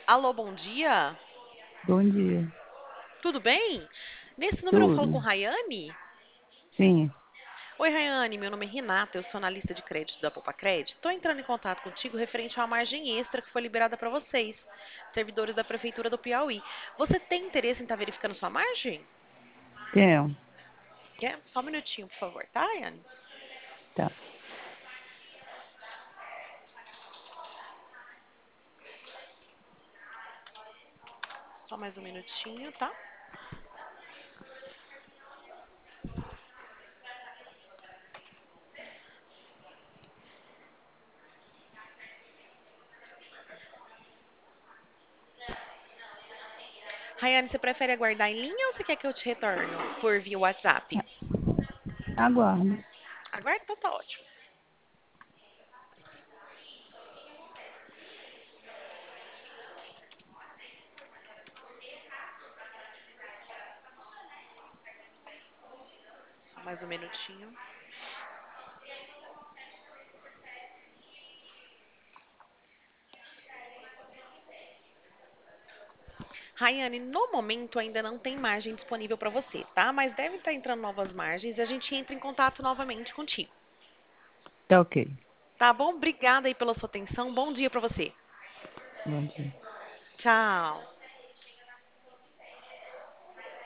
Alô, bom dia. Bom dia. Tudo bem? Nesse número eu falo com Tudo? Rayane? Sim, Oi, Rayane, meu nome é Renata, eu sou analista de crédito da Poupa Crédito. Estou entrando em contato contigo referente a uma margem extra que foi liberada para vocês, servidores da Prefeitura do Piauí. Você tem interesse em estar verificando sua margem? tenho. Quer? Só um minutinho, por favor, tá, Rayane? Tá. Só mais um minutinho, tá? Rayane, você prefere aguardar em linha ou você quer que eu te retorno por via WhatsApp? Aguardo. Aguarda, então tá ótimo. Só mais um minutinho. Rayane, no momento ainda não tem margem disponível para você, tá? Mas deve estar entrando novas margens e a gente entra em contato novamente contigo. Tá ok. Tá bom? Obrigada aí pela sua atenção. Bom dia para você. Bom dia. Tchau.